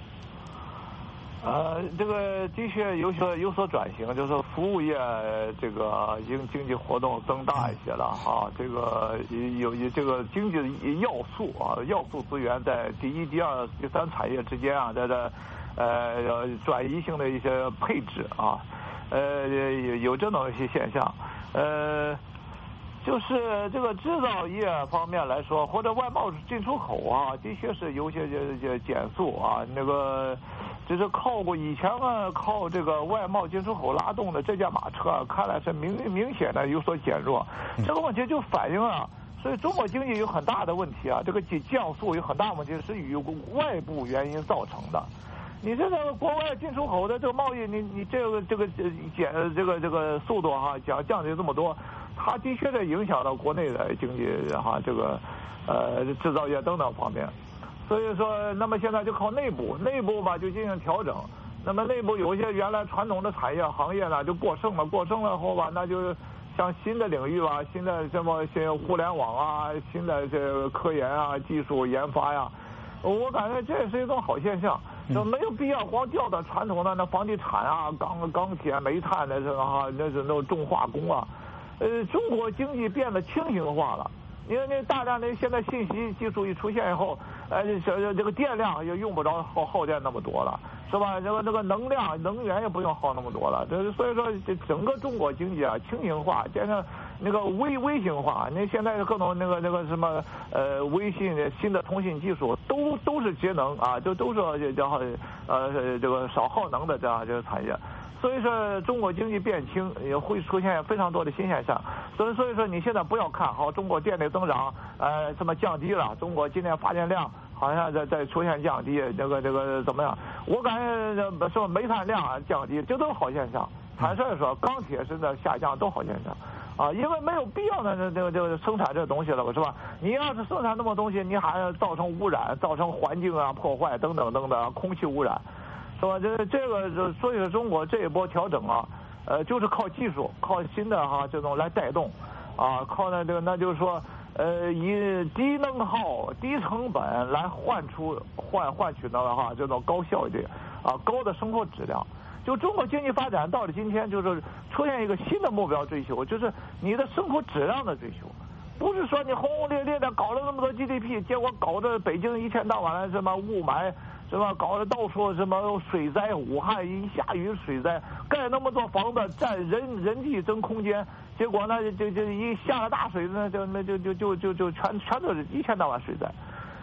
呃，这个的确有所有所转型，就是服务业这个经经济活动增大一些了哈。这个有有这个经济要素啊，要素资源在第一、第二、第三产业之间啊，在这呃转移性的一些配置啊，呃有有这种一些现象，呃。就是这个制造业方面来说，或者外贸进出口啊，的确是有些这这减速啊。那个就是靠过以前呢，靠这个外贸进出口拉动的这架马车，看来是明明显的有所减弱。这个问题就反映了，所以中国经济有很大的问题啊。这个降速有很大问题是与外部原因造成的。你这个国外进出口的这个贸易，你你这个这个减这个这个速度哈降降低这么多。它的确在影响到国内的经济哈，这个呃制造业等等方面，所以说，那么现在就靠内部，内部吧就进行调整。那么内部有一些原来传统的产业行业呢就过剩了，过剩了后吧，那就像新的领域吧，新的什么像互联网啊，新的这个科研啊、技术研发呀，我感觉这是一种好现象。就没有必要光调到传统的那房地产啊、钢钢铁、煤炭的这个哈，那是那种重化工啊。呃，中国经济变得轻型化了，因为那大量的现在信息技术一出现以后，呃，这这个电量也用不着耗耗电那么多了，是吧？这个这个能量能源也不用耗那么多了，这所以说这整个中国经济啊轻型化，加上那个微微型化，那现在各种那个那个什么呃微信的新的通信技术都都是节能啊，就都是叫呃这个少耗能的这样这个产业。所以说，中国经济变轻也会出现非常多的新现象。所以，所以说你现在不要看好中国电力增长，呃，这么降低了。中国今年发电量好像在在出现降低，这个这个怎么样？我感觉什么煤炭量啊降低，这都是好现象。坦率说，钢铁是在下降，都好现象。啊，因为没有必要的这这个这个生产这东西了，是吧？你要是生产那么东西，你还造成污染，造成环境啊破坏等等等等，空气污染。是吧？这这个，所以说中国这一波调整啊，呃，就是靠技术，靠新的哈这种来带动，啊，靠那这个那就是说，呃，以低能耗、低成本来换出换换取那个哈这种高效率啊高的生活质量。就中国经济发展到了今天，就是出现一个新的目标追求，就是你的生活质量的追求。不是说你轰轰烈烈的搞了那么多 G D P， 结果搞得北京一天到晚的什么雾霾，是吧？搞得到处什么水灾，武汉一下雨水灾，盖那么多房子占人人体真空间，结果呢，就就一下了大水呢，就那就就就就就全全都是一天到晚水灾。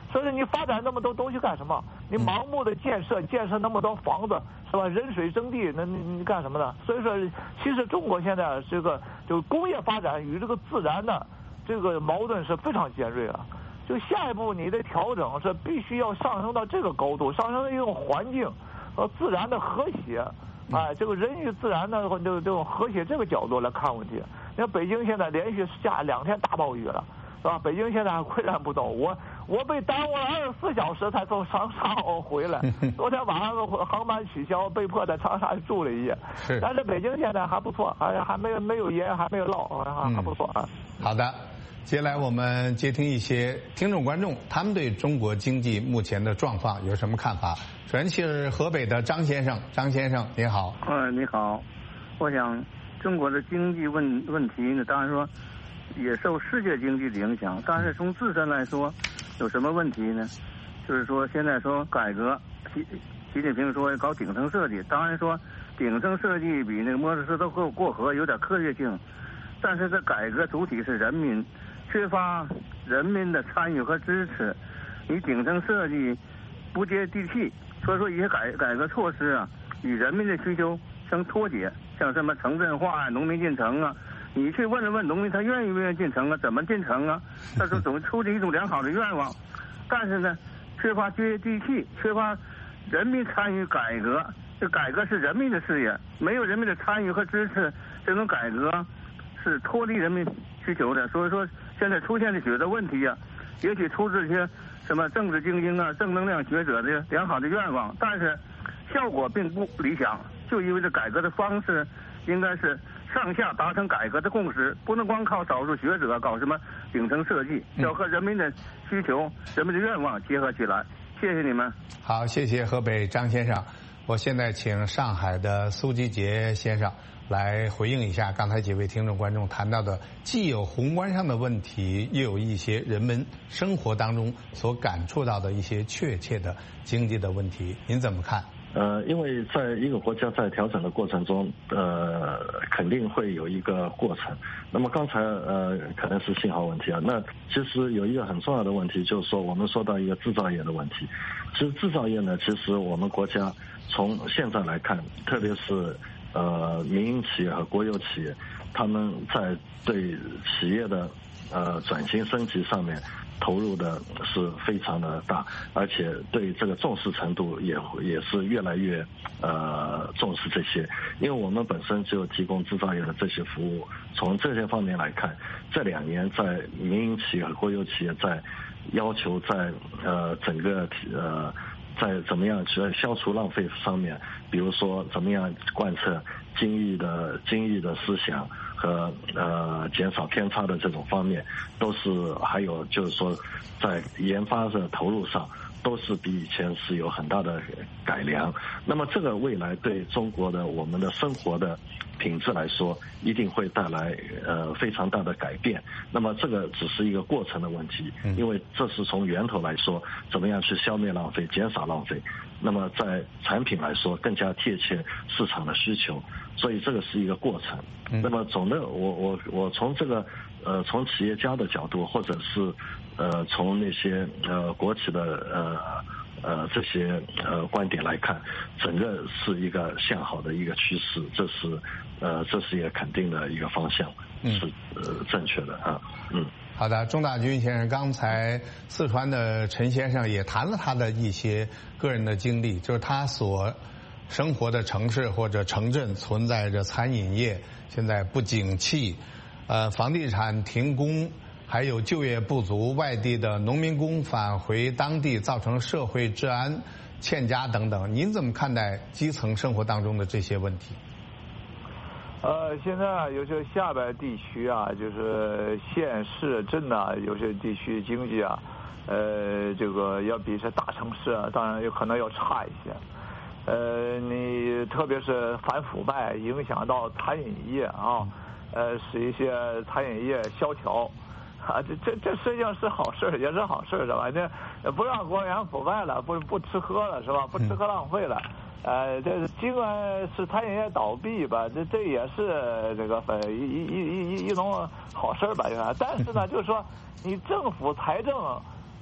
所以说你发展那么多东西干什么？你盲目的建设，建设那么多房子，是吧？人水争地，那你你干什么呢？所以说，其实中国现在这个就工业发展与这个自然的这个矛盾是非常尖锐了。就下一步你的调整是必须要上升到这个高度，上升到一种环境和自然的和谐。哎，这个人与自然的这个这种和谐这个角度来看问题。你看北京现在连续下两天大暴雨了，是吧？北京现在还岿然不动，我我被耽误了二十四小时才从长沙回来。昨天晚上航班取消，被迫在长沙住了一夜。是，但是北京现在还不错，还还没有没有烟，还没有涝，还还不错啊。 好的。接下来我们接听一些听众观众，他们对中国经济目前的状况有什么看法？首先是河北的张先生，张先生你好。 呃，你好，我想中国的经济问问题呢，当然说也受世界经济的影响，但是从自身来说，有什么问题呢？就是说现在说改革，习习近平说搞顶层设计，当然说顶层设计比那个摩托车都过过河有点科学性，但是这改革主体是人民。缺乏人民的参与和支持，你顶层设计不接地气，所以说一些改改革措施啊，与人民的需求相脱节，像什么城镇化啊、农民进城啊，你去问了问农民，他愿意不愿意进城啊？怎么进城啊？他说总出自一种良好的愿望，但是呢，缺乏接地气，缺乏人民参与改革。这改革是人民的事业，没有人民的参与和支持，这种改革是脱离人民需求的。所以说。现在出现的许多问题啊，也许出自一些什么政治精英啊、正能量学者的良好的愿望，但是效果并不理想。就因为这改革的方式应该是上下达成改革的共识，不能光靠少数学者搞什么顶层设计，要和人民的需求、人民的愿望结合起来。谢谢你们。 好，谢谢河北张先生。我现在请上海的苏基杰先生来回应一下刚才几位听众观众谈到的，既有宏观上的问题，又有一些人们生活当中所感触到的一些确切的经济的问题，您怎么看？ 呃，因为在一个国家在调整的过程中，呃，肯定会有一个过程。那么刚才呃可能是信号问题啊，那其实有一个很重要的问题，就是说我们说到一个制造业的问题。其实制造业呢，其实我们国家从现在来看，特别是呃，民营企业和国有企业，他们在对企业的呃转型升级上面投入的是非常的大，而且对这个重视程度也也是越来越呃重视这些，因为我们本身就提供制造业的这些服务。从这些方面来看，这两年在民营企业和国有企业在要求在呃整个呃。在怎么样去消除浪费上面，比如说怎么样贯彻精益的精益的思想和呃减少偏差的这种方面，都是还有就是说在研发的投入上都是比以前是有很大的改良。那么这个未来对中国的我们的生活的品质来说，一定会带来呃非常大的改变。那么这个只是一个过程的问题，因为这是从源头来说，怎么样去消灭浪费、减少浪费。那么在产品来说，更加贴切市场的需求，所以这个是一个过程。那么总的，我我我从这个呃从企业家的角度，或者是呃从那些呃国企的呃。呃，这些呃观点来看，整个是一个向好的一个趋势，这是呃这是一个肯定的一个方向，是呃正确的啊。嗯， 好的，钟大军先生，刚才四川的陈先生也谈了他的一些个人的经历，就是他所生活的城市或者城镇存在着餐饮业现在不景气，呃，房地产停工。还有就业不足，外地的农民工返回当地，造成社会治安欠佳等等。您怎么看待基层生活当中的这些问题？ 呃，现在有些下边地区啊，就是县市镇啊，有些地区经济啊，呃，这个要比这大城市啊，当然有可能要差一些。呃，你特别是反腐败影响到餐饮业啊，呃，使一些餐饮业萧条。啊，这这这实际上是好事，也是好事，是吧？这不让官员腐败了，不不吃喝了，是吧？不吃喝浪费了，呃，这尽管是餐饮业倒闭吧，这这也是这个一一一一一种好事吧，但是呢，就是说你政府财政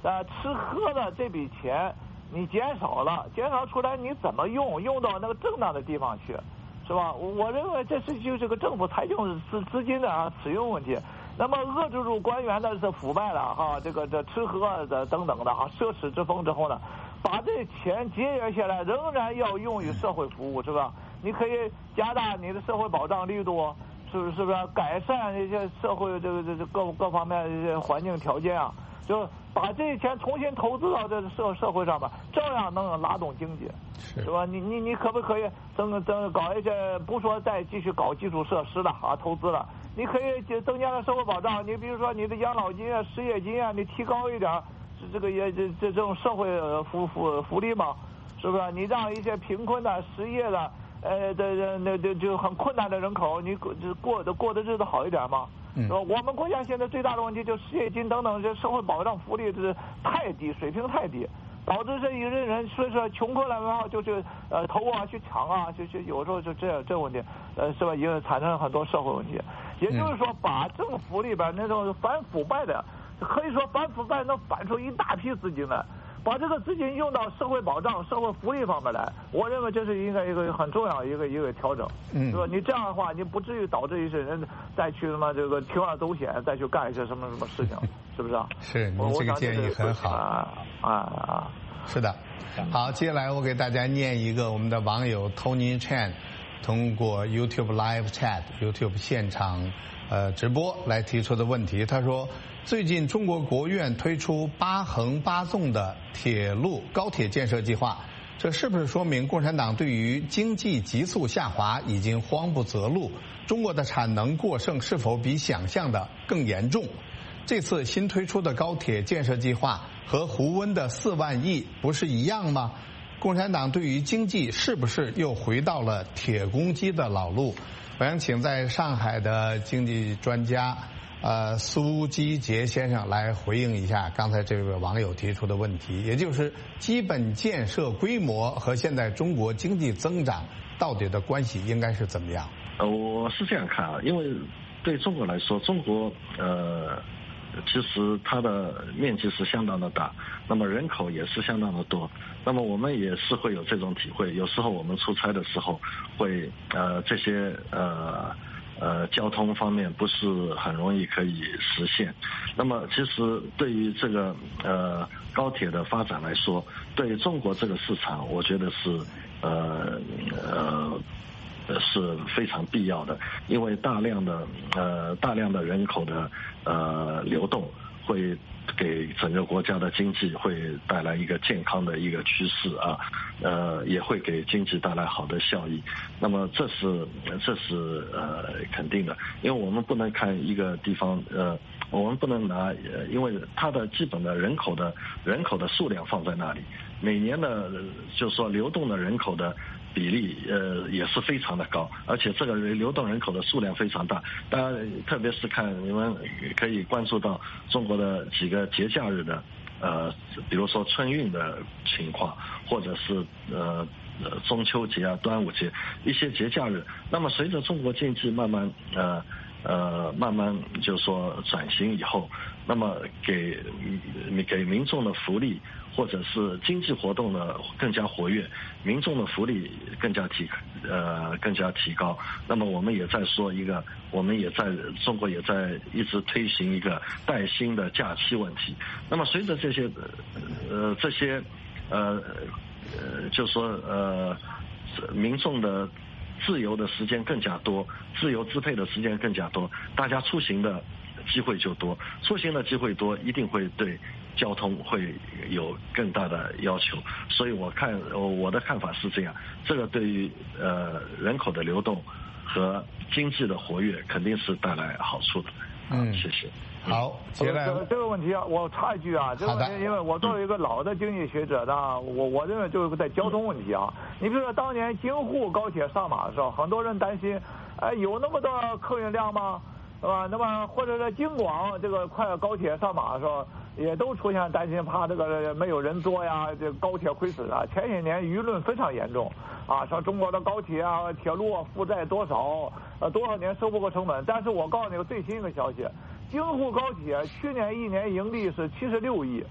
呃，吃喝的这笔钱你减少了，减少出来你怎么用？用到那个正当的地方去，是吧？我认为这是就这个政府财政资资金的啊使用问题。那么遏制住官员的是腐败了哈，这个这吃喝的等等的啊奢侈之风之后呢，把这钱节约下来，仍然要用于社会服务，是吧？你可以加大你的社会保障力度，是不是？是不是改善一些社会这个这这各各方面的一些环境条件啊？就把这些钱重新投资到这社社会上吧，这样能拉动经济，是, 是吧？你你你可不可以增增搞一些，不说再继续搞基础设施了啊，投资了，你可以增加了社会保障，你比如说你的养老金啊、失业金啊，你提高一点，是这个也这这这种社会福福福利嘛，是不是？你让一些贫困的、失业的，呃，这那这就很困难的人口，你过过的过的日子好一点嘛。嗯、我们国家现在最大的问题就是失业金等等这社会保障福利是太低，水平太低，导致这一个人所以说穷困了，然后就去呃投啊去抢啊，就就有时候就这样这个问题，呃是吧？因为产生很多社会问题。也就是说，把政府里边那种反腐败的，可以说反腐败能反出一大批资金来。把这个资金用到社会保障、社会福利方面来，我认为这是应该一个很重要一个一个调整，嗯，是吧？你这样的话，你不至于导致一些人再去什么这个铤而走险，再去干一些什么什么事情，是不是啊？ 是，您这个建议很好啊啊啊！ 是的，好，接下来我给大家念一个我们的网友 Tony Chan 通过 YouTube Live Chat、YouTube 现场呃直播来提出的问题，他说。最近，中国国务院推出八横八纵的铁路高铁建设计划，这是不是说明共产党对于经济急速下滑已经慌不择路？中国的产能过剩是否比想象的更严重？这次新推出的高铁建设计划和胡温的四万亿不是一样吗？共产党对于经济是不是又回到了铁公鸡的老路？我想请在上海的经济专家。呃，苏基杰先生来回应一下刚才这位网友提出的问题，也就是基本建设规模和现在中国经济增长到底的关系应该是怎么样？ 呃，我是这样看啊，因为对中国来说，中国呃，其实它的面积是相当的大，那么人口也是相当的多，那么我们也是会有这种体会，有时候我们出差的时候会呃这些呃。呃，交通方面不是很容易可以实现。那么，其实对于这个呃高铁的发展来说，对于中国这个市场，我觉得是呃呃是非常必要的，因为大量的呃大量的人口的呃流动会。给整个国家的经济会带来一个健康的一个趋势啊，呃，也会给经济带来好的效益。那么这是这是呃肯定的，因为我们不能看一个地方，呃，我们不能拿，呃，因为它的基本的人口的人口的数量放在那里，每年的就是说流动的人口的。比例呃也是非常的高，而且这个流动人口的数量非常大。当然，特别是看你们可以关注到中国的几个节假日的呃，比如说春运的情况，或者是呃中秋节啊、端午节一些节假日。那么随着中国经济慢慢呃呃慢慢就是说转型以后，那么给给民众的福利。或者是经济活动呢更加活跃，民众的福利更加提呃更加提高。那么我们也在说一个，我们也在中国也在一直推行一个带薪的假期问题。那么随着这些呃这些呃呃就说呃民众的自由的时间更加多，自由支配的时间更加多，大家出行的机会就多，出行的机会多，一定会对。交通会有更大的要求，所以我看我的看法是这样，这个对于呃人口的流动和经济的活跃肯定是带来好处的。嗯，谢谢。 好，接下来这个问题啊，我插一句啊，这个问题因为我作为一个老的经济学者呢，我我认为就是在交通问题啊。你比如说当年京沪高铁上马的时候，很多人担心，哎，有那么多客运量吗？是吧？那么或者是京广这个快高铁上马的时候。也都出现担心，怕这个没有人坐呀，这高铁亏损啊。前些年舆论非常严重啊，说中国的高铁啊、铁路啊负债多少，呃，多少年收不过成本。但是我告诉你个最新一个消息，京沪高铁去年一年盈利是七十六亿，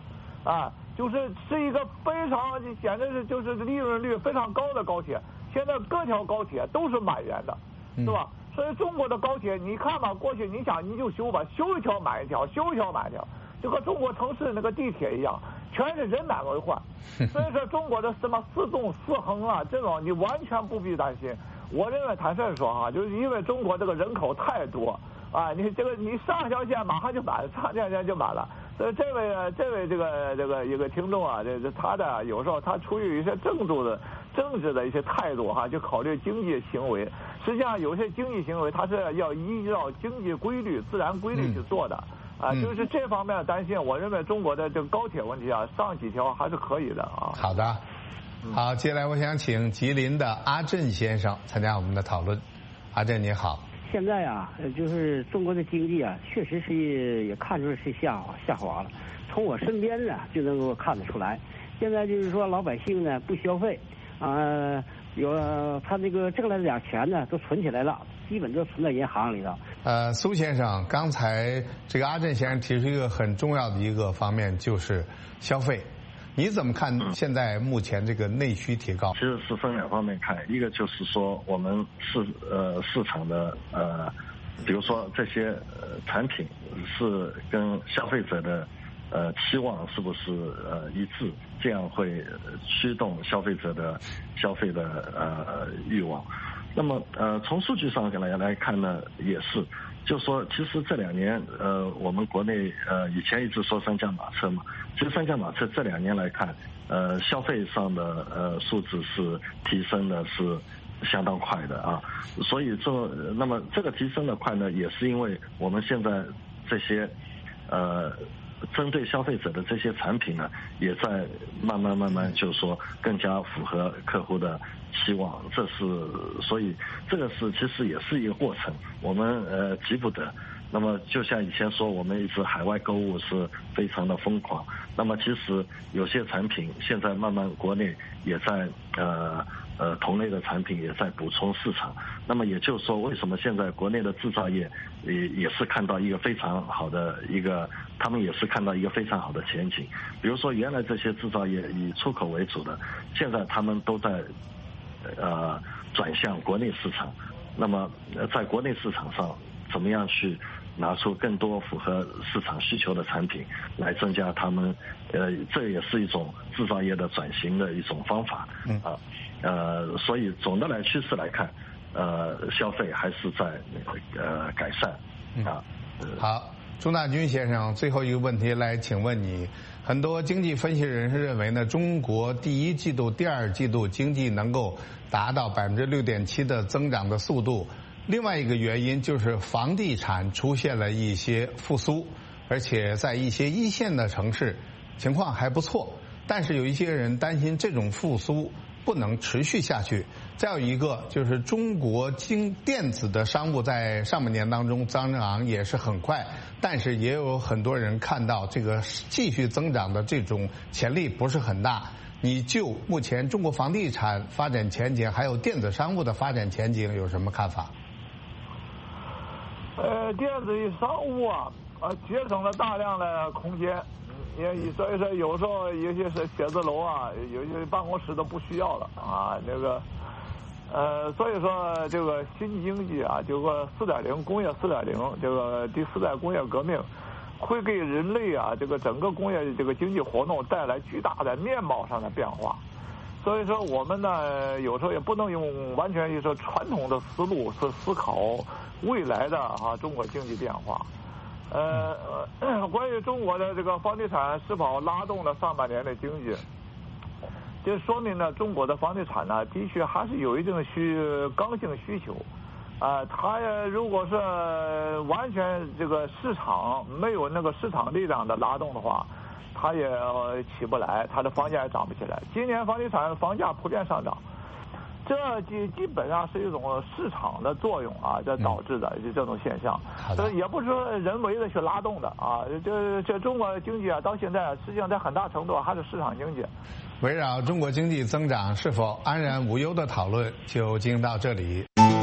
啊，就是是一个非常简直是就是利润率非常高的高铁。现在各条高铁都是满员的，是吧？嗯、所以中国的高铁，你看吧，过去你想你就修吧，修一条满一条，修一条满一条，就和中国城市那个地铁一样，全是人满为患。所以说中国的什么四纵四横啊，这种你完全不必担心。我认为坦率说哈，就是因为中国这个人口太多啊，你这个你上一条线马上就满了，上一条线就满了。所以这位这位这个这个一个听众啊，这这他的有时候他出于一些政治的政治的一些态度哈，就考虑经济行为。实际上有些经济行为它是要依照经济规律、自然规律去做的。嗯、啊，就是这方面的担心，我认为中国的这个高铁问题啊，上几条还是可以的啊。 好的。好，接下来我想请吉林的阿振先生参加我们的讨论。阿振你好。 现在啊，就是中国的经济啊，确实是也看出来是下下滑了。从我身边呢就能够看得出来。现在就是说老百姓呢不消费，啊，有他这个挣来的点钱呢都存起来了，基本都存在银行里头。 呃，苏先生，刚才这个阿振先生提出一个很重要的一个方面，就是消费。你怎么看现在目前这个内需提高？ 其实是分两方面看，一个就是说我们市呃市场的呃，比如说这些呃产品是跟消费者的呃期望是不是呃一致，这样会驱动消费者的消费的呃欲望。那么呃从数据上来来看呢，也是。就说其实这两年呃我们国内呃以前一直说三驾马车嘛，其实三驾马车这两年来看呃消费上的呃数字是提升的是相当快的啊，所以这那么这个提升的快呢，也是因为我们现在这些呃针对消费者的这些产品呢，也在慢慢慢慢就是说更加符合客户的期望，这是所以这个是其实也是一个过程，我们呃急不得。那么就像以前说，我们一直海外购物是非常的疯狂，那么其实有些产品现在慢慢国内也在呃呃同类的产品也在补充市场。那么也就是说，为什么现在国内的制造业也也是看到一个非常好的一个，他们也是看到一个非常好的前景。比如说原来这些制造业以出口为主的，现在他们都在呃转向国内市场。那么在国内市场上怎么样去拿出更多符合市场需求的产品，来增加他们呃这也是一种制造业的转型的一种方法啊。呃所以总的来趋势来看，呃消费还是在呃改善啊。 好，钟大军先生，最后一个问题来请问你，很多经济分析人士认为呢，中国第一季度、第二季度经济能够达到百分之六点七的增长的速度。另外一个原因就是房地产出现了一些复苏，而且在一些一线的城市情况还不错。但是有一些人担心这种复苏不能持续下去。再有一个就是中国经电子的商务在上半年当中增长也是很快，但是也有很多人看到这个继续增长的这种潜力不是很大。你就目前中国房地产发展前景还有电子商务的发展前景有什么看法？ 呃，电子商务啊，啊，节省了大量的空间，也所以说有时候有些是写字楼啊，有些办公室都不需要了啊，这个，呃，所以说这个新经济啊，这个四点零工业四点零，这个第四代工业革命，会给人类啊这个整个工业这个经济活动带来巨大的面貌上的变化。所以说我们呢，有时候也不能用完全一说传统的思路是思考未来的啊中国经济变化。呃，关于中国的这个房地产是否拉动了上半年的经济，这说明呢，中国的房地产呢，的确还是有一定需刚性需求。啊、呃，它如果是完全这个市场没有那个市场力量的拉动的话，它也起不来，它的房价也涨不起来。今年房地产房价普遍上涨，这基基本上是一种市场的作用啊，这导致的这种现象。这也不是说人为的去拉动的啊。这这中国经济啊，到现在实际上在很大程度还是市场经济。 围绕中国经济增长是否安然无忧的讨论就进行到这里。